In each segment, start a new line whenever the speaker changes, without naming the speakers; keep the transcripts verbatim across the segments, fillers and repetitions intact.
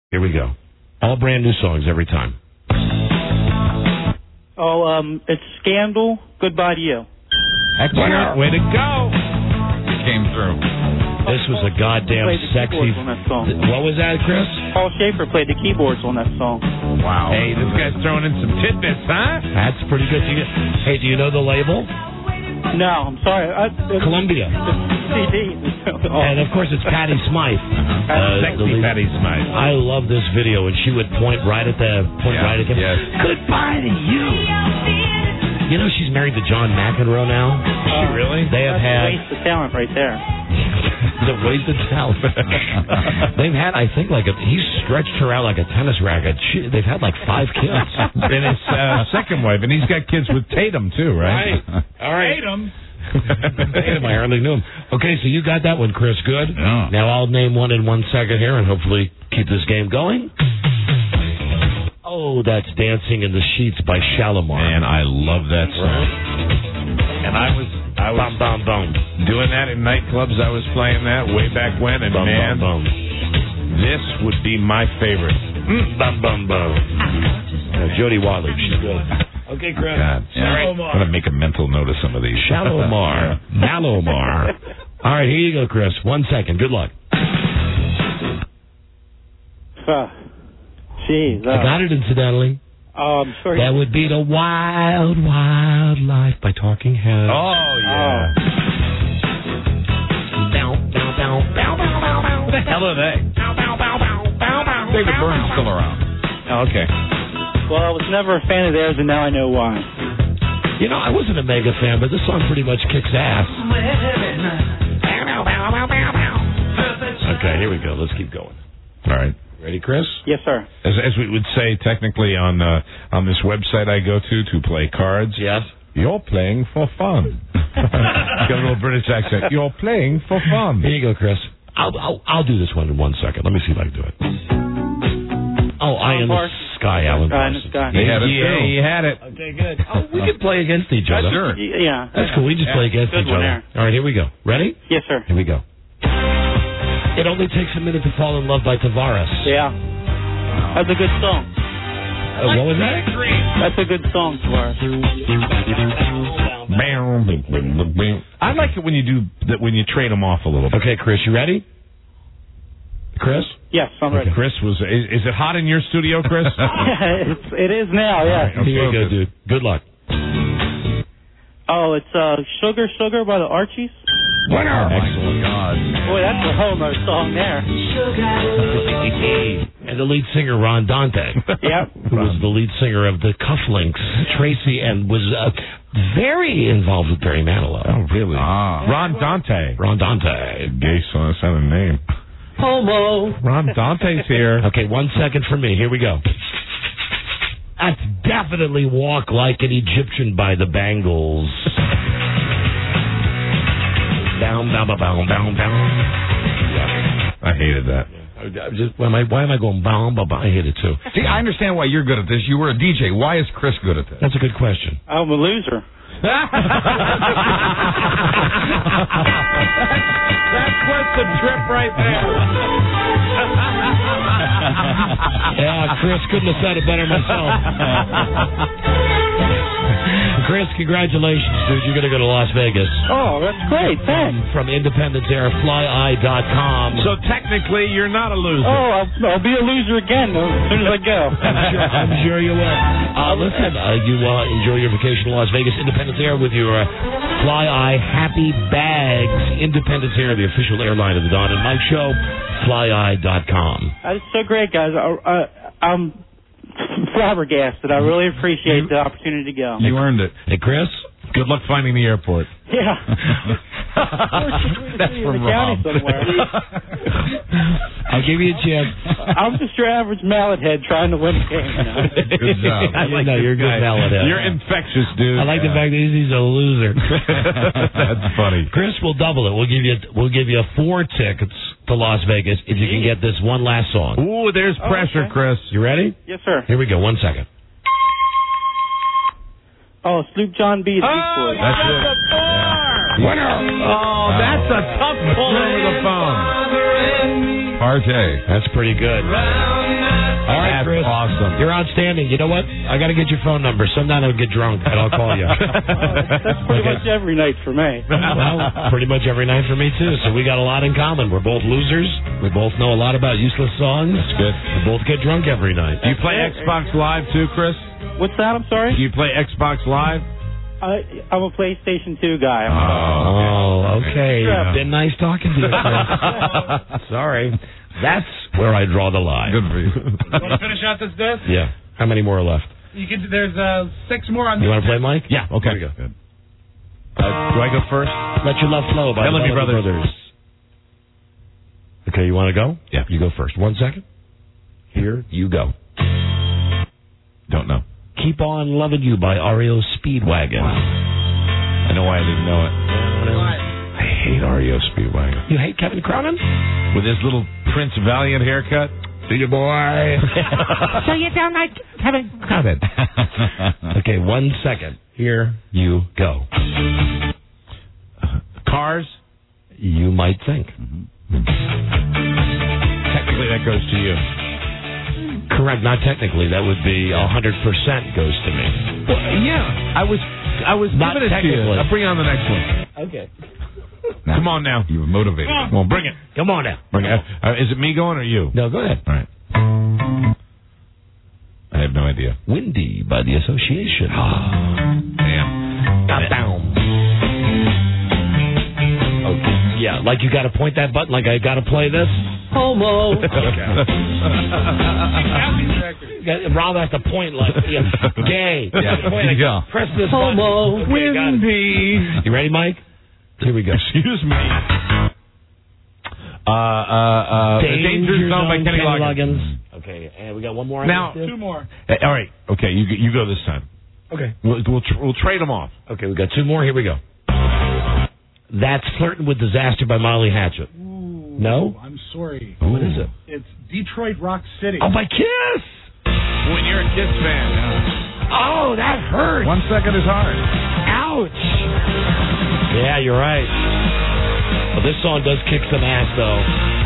Here we go. All brand new songs every time.
Oh, um, it's Scandal, Goodbye to You.
Excellent. Way to go. Came through.
This was a goddamn
played the
sexy...
keyboards on that song.
What was that, Chris?
Paul Schaefer played the keyboards on that song.
Wow. Hey, this guy's throwing in some tidbits, huh?
That's pretty good. Do you, hey, do you know the label?
No, I'm sorry. I, it,
Columbia.
C D. Oh.
And, of course, it's Patti Smythe.
Uh, Sexy Patti Smythe.
I love this video, and she would point right at the... Point
yeah,
right at him.
Yes.
Goodbye to you. You know she's married to John McEnroe now?
Is she really?
They have
That's
had...
a waste of talent right there.
The waste of talent. They've had, I think, like a... He's stretched her out like a tennis racket. She, they've had like five kids.
And his uh, second wife, and he's got kids with Tatum, too, right?
Right. All right.
Tatum.
Tatum, I hardly knew him. Okay, so you got that one, Chris. Good.
Yeah.
Now I'll name one in one second here and hopefully keep this game going. Oh, that's Dancing in the Sheets by Shalimar.
Man, I love that song. And I was I was
bum, bum, bum.
doing that in nightclubs. I was playing that way back when, and
Bum,
man,
bum, bum.
this would be my favorite.
Mm, bum, bum, bum. Uh, Jody Watley, she's good. Okay, Chris.
God, yeah. I'm going to make a mental note of some of these.
Shalimar. Malomar. All right, here you go, Chris. One second. Good luck.
Uh, Jeez. Uh,
I got it, incidentally.
Oh, I'm sure.
That would be the Wild Wild Life by Talking Heads.
Oh, yeah.
Bow, bow, bow, bow, bow, bow, bow.
What the hell are they?
Bow, bow, bow, bow, bow, bow.
David Byrne's still around. Oh, okay.
Well, I was never a fan of theirs, and now I know why.
You know, I wasn't a mega fan, but this song pretty much kicks ass. Okay, here we go. Let's keep going.
All right.
Ready, Chris?
Yes, sir.
As, as we would say technically on uh, on this website I go to to play cards,
Yes.
you're playing for fun. Got a little British accent. You're playing for fun.
Here you go, Chris. I'll, I'll I'll do this one in one second. Let me see if I can do it. Oh, Eye in the Sky, Alan.
Eye in the Sky.
He had it.
Yeah,
too.
he
had it.
Okay, good. Oh, we can play against each other.
Sure.
Yeah.
That's cool. We just play against
Good
each
one
other.
there.
All right, here we go. Ready?
Yes, sir.
Here we go. It Only Takes a Minute to Fall in Love by Tavares.
Yeah. That's a good song.
Uh, what was that?
That's a good song, Tavares.
I like it when you do that, when you trade them off a little bit.
Okay, Chris, you ready? Chris?
Yes, I'm ready.
Chris was. Is, is it hot in your studio, Chris?
it's, it is now, yeah.
Right,
Here you go,
focus.
dude. Good luck.
Oh, it's uh, Sugar Sugar by the Archies.
Winner!
Excellent. God.
Boy, that's a homo song there.
And the lead singer, Ron Dante.
Yep.
Who was the lead singer of the Cufflinks, Tracy, and was uh, very involved with Barry Manilow.
Oh, really? Ah. Ron Dante.
Ron Dante.
Gay sounding name.
Homo.
Ron Dante's here.
Okay, one second for me. Here we go. That's definitely Walk Like an Egyptian by the Bangles. Down, down, down, down, down, down. Yeah.
I hated that.
I just, why, am I, why am I going bow, bow, bow? I hate it too.
See, I understand why you're good at this. You were a D J. Why is Chris good at this?
That's a good question.
I'm a loser.
That's worth the trip right there.
Yeah, Chris couldn't have said it better myself. Chris, congratulations, dude. You're going to go to Las Vegas.
Oh, that's great. Thanks.
From Independence Air, fly eye dot com.
So technically, you're not a loser.
Oh, I'll, I'll be a loser again as soon as I go.
I'm sure, I'm sure you will. Uh, listen, uh, you uh, enjoy your vacation in Las Vegas, Independence Air, with your uh, Fly Eye Happy Bags. Independence Air, the official airline of the Don and Mike Show. fly eye dot com.
That's so great, guys. I, I, I'm flabbergasted. I really appreciate the opportunity to go.
You earned it. Hey, Chris, good luck finding the airport.
Yeah.
That's from Rob.
I'll give you a chance.
I'm just your average mallet head trying to win a game. You know?
Good job.
I like no, you're a good mallet head.
You're infectious, dude.
I like the fact that he's a loser.
That's funny.
Chris will double it. We'll give you we'll give you four tickets to Las Vegas if you can get this one last song.
Ooh, there's pressure,
okay.
Chris.
You ready?
Yes, sir.
Here we go. One second.
Oh, Sloop John B. The Beach Boys.
That's it. Yeah.
Winner.
Oh, that's a tough pull over the phone. Partay.
That's pretty good.
awesome.
You're outstanding. You know what? I got to get your phone number. Sometime I'll get drunk and I'll call you.
Oh, that's, that's pretty
Okay.
much every night for me.
Well, pretty much every night for me, too. So we got a lot in common. We're both losers. We both know a lot about useless songs.
That's good.
We both get drunk every night.
Do you play Xbox Live too, Chris?
What's that? I'm sorry?
Do you play Xbox Live?
I, I'm a PlayStation two guy. I'm
Oh, okay.
Yeah.
Been nice talking to you, Chris. Sorry. That's where I draw the line.
Good for you.
Want to finish out this disc?
Yeah. How many more are left?
You can. There's uh, six more on.
You
this
want to play,
disc.
Mike?
Yeah, okay.
Here we go.
Good. Uh, do I go first?
Let Your Love Flow by
Bellamy
the Bellamy
Brothers.
Okay, you want to go?
Yeah.
You go first. One second. Here you go.
Don't know.
Keep On Loving You by R E O Speedwagon.
I know why I didn't know it. I hate R E O Speedwagon.
You hate Kevin Cronin?
With his little Prince Valiant haircut.
See you, boy.
So you don't like Kevin Cronin?
Okay, one second. Here you go.
Cars?
You might think.
Technically, that goes to you.
Correct, not technically. That would be one hundred percent goes to me.
Well, yeah, I was, I was
Not
giving it to you.
technically.
I'll bring on the next one.
Okay.
Come on now. You were motivated. Come on, bring it.
Come on now.
Bring it. Uh, is it me going or you?
No, go ahead.
All right. I have no idea.
Windy by the Association.
Damn.
Got down. Okay. Yeah, like you got to point that button, like I got to play this. Homo. Okay. Rob has to point like yeah, gay.
Yeah.
Point like,
Yeah.
Press this
Homo.
button. Okay, got it.
Windy.
You ready, Mike? Here we go.
Excuse me. Uh, uh, uh, Danger Zone by Kenny Loggins.
Okay, and we got one more.
Now-
on this?
Two more.
Uh, all right. Okay, you you go this time.
Okay.
We'll we'll, tr- we'll trade them off.
Okay, we got two more. Here we go. That's Flirting with Disaster by Molly Hatchet.
Ooh,
No?
I'm sorry.
What is it?
It's Detroit Rock City.
Oh, by Kiss!
When you're a Kiss fan. Yeah.
Oh, that hurts.
One second is hard.
Ouch. Yeah, you're right. Well, this song does kick some ass, though.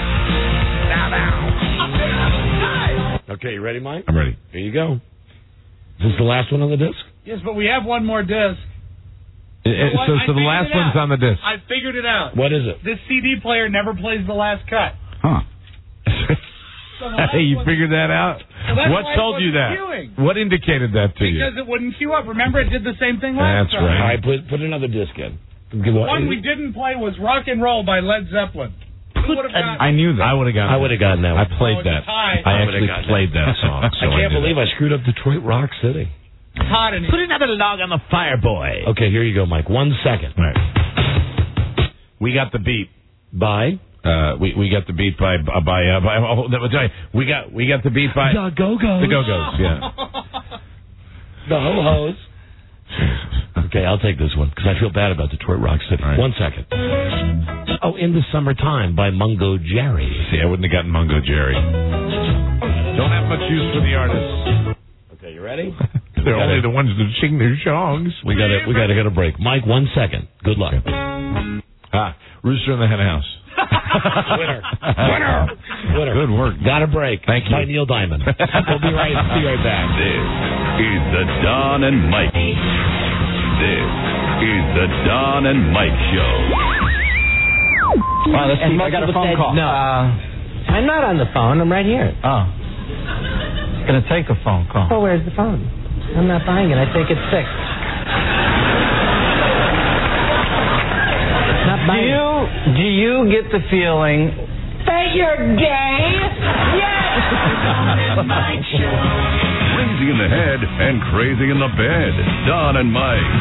Okay, you ready, Mike?
I'm ready.
Here you go. Is this the last one on the disc?
Yes, but we have one more disc.
Uh,
what?
so
I
so the
figured
last
it
one's
out.
on the disc.
I figured it out.
What is it?
This C D player never plays the last cut.
Huh.
So the last
Hey, you
one-
figured that out?
Well, that's
What
why it
told you
wasn't
that?
queuing.
What indicated that to you?
Because it wouldn't queue up. Remember, it did the same thing last
That's
time.
right.
All right, put, put another disc in.
The one we didn't play was Rock and Roll by Led Zeppelin. Who would have gotten
I knew that. I would have gotten
I would have gotten that
I
one.
played
Oh, it's
that.
a tie.
I
I would've
actually
gotten
played
that.
that song. So
I can't
did
believe
it.
I screwed up Detroit Rock City.
hot in
Put another log on the fire, boy.
Okay, here you go, Mike. One second.
All right. We got the beat.
By
Uh, we we got the beat by uh, by uh, by. Oh, that was right. We got we got the beat by
the Go-Go's.
the Go Go's. Yeah.
The Ho-Hos. Okay, I'll take this one because I feel bad about Detroit Rock City.
All right.
One second. Oh, In the Summertime by Mungo Jerry.
See, I wouldn't have gotten Mungo Jerry. Don't have much use for the artists.
Okay, you ready?
They're only the ones that sing their songs.
We got to we got to get a break. Mike, one second. Good luck.
Ah, Rooster in the Hen House.
Winner. Winner. Winner.
Good work.
Got a break.
Thank you.
By Neil Diamond. We'll be right be right back.
This is the Don and Mike. This is the Don and Mike Show.
Wow, let's see. I got a phone call. No. Uh, I'm not on the phone. I'm right here. Oh. It's going to take a phone call. Oh, where's the phone? I'm not buying it. I think it's six. Not buying do you, it. Do you get the feeling that you're gay? Yes!
Crazy in the head and crazy in the bed. Don and Mike.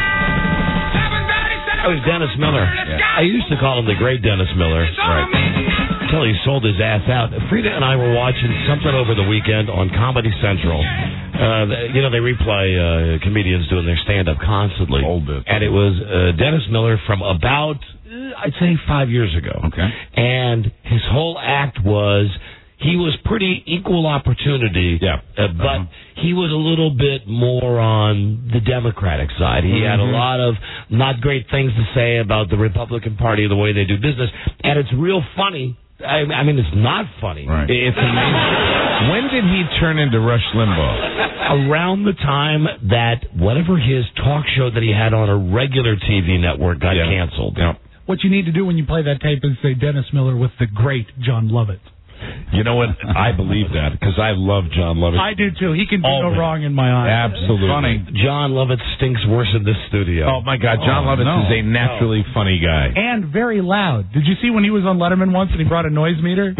That was Dennis Miller. I used to call him the great Dennis Miller. Right. Until he sold his ass out. Frida and I were watching something over the weekend on Comedy Central. Uh, you know, they replay uh, comedians doing their stand-up constantly.
Old bit.
And it was uh, Dennis Miller from about, uh, I'd say, five years ago.
Okay.
And his whole act was... He was pretty equal opportunity,
Yeah.
uh, but
Uh-huh.
he was a little bit more on the Democratic side. He
Mm-hmm.
had a lot of not great things to say about the Republican Party, the way they do business, and it's real funny. I, I mean, it's not funny.
Right.
It's amazing.
When did he turn into Rush Limbaugh?
Around the time that whatever his talk show that he had on a regular T V network got
Yeah.
canceled.
Yeah.
What you need to do when you play that tape is say Dennis Miller with the great John Lovett.
You know what? I believe that because I love John Lovett.
I do too. He can do no
Always.
wrong in my eyes.
Absolutely.
Funny.
John Lovett stinks worse in this studio.
Oh, my God. John
Oh,
Lovett
no.
is a naturally funny guy.
And very loud. Did you see when he was on Letterman once and he brought a noise meter?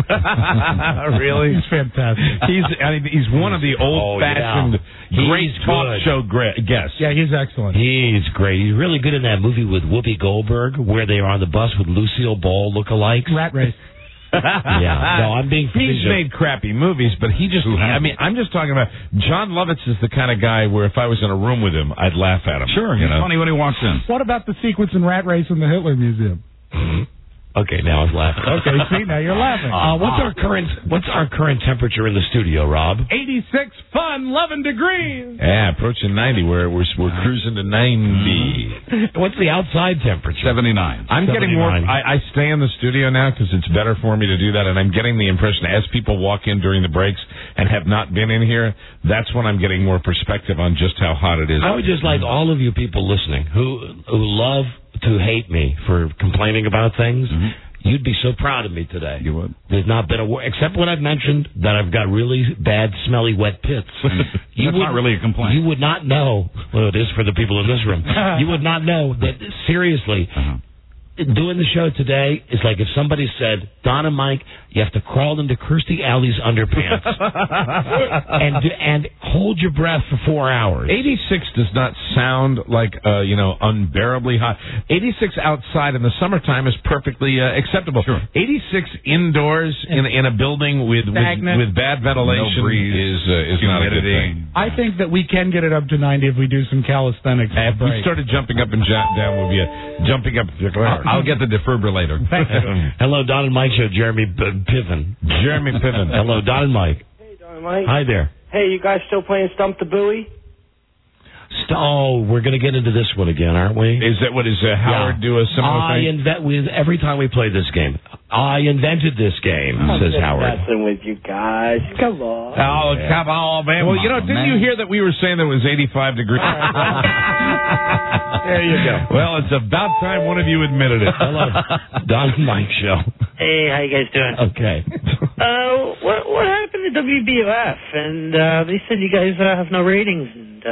Really?
He's fantastic.
He's I mean, he's one of the old-fashioned,
Oh, yeah.
great
He's
talk
good.
show gra- guests.
Yeah, he's excellent.
He's great. He's really good in that movie with Whoopi Goldberg where they are on the bus with Lucille Ball lookalikes.
Rat Race.
Yeah. No, I'm being
He's
facetious.
made crappy movies, but he just, I mean, I'm just talking about, John Lovitz is the kind of guy where if I was in a room with him, I'd laugh at him.
Sure,
you
he's
know?
funny when he walks in.
What about the sequence in Rat Race in the Hitler Museum?
Okay, now I was laughing.
Okay, see, now you're laughing.
Uh, what's our current What's our current temperature in the studio, Rob?
eighty-six fun, eleven degrees.
Yeah, approaching ninety. We're, we're, we're cruising to ninety.
What's the outside temperature?
seventy-nine.
I'm getting more.
seventy-nine.
I, I stay in the studio now because it's better for me to do that, and I'm getting the impression as people walk in during the breaks and have not been in here, that's when I'm getting more perspective on just how hot it is.
I would just like all of you people listening who who love to hate me for complaining about things. You'd be so proud of me today.
You would.
There's not been a word, except when I've mentioned that I've got really bad, smelly, wet pits. You
That's not
would-
really a complaint.
You would not know. Well, it is for the people in this room. You would not know that, seriously,
Uh-huh.
doing the show today is like if somebody said, Don and Mike, you have to crawl into Kirstie Alley's underpants and do, and hold your breath for four hours.
eighty-six does not sound like, uh, you know, unbearably hot. eighty-six outside in the summertime is perfectly uh, acceptable.
Sure.
eighty-six indoors in in a building with with,
Stagnant.
with bad ventilation
No breeze,
is uh, is not a good
humidity.
thing.
I think that we can get it up to ninety if we do some calisthenics.
If we started jumping up and ja- down, we'll be uh, jumping up.
I'll get the defibrillator.
Hello, Don and Mike show. Jeremy P- Piven.
Jeremy Piven.
Hello, Don and Mike.
Hey, Don and Mike.
Hi there.
Hey, you guys still playing Stump the Buoy?
St- oh, we're going to get into this one again, aren't we?
Is that what is uh, Howard
Yeah.
do a similar
I
thing?
invent with every time we play this game. I invented this game, says Howard.
Messing with you guys. Come on.
Oh, come on, man. Well, you know, didn't you hear that we were saying that it was eighty-five degrees?
There you go.
Well, it's about time one of you admitted it.
Hello, Don and Mike show.
Hey, how you guys doing?
Okay.
Uh, what what happened to W B F? And uh, they said you guys uh, have no ratings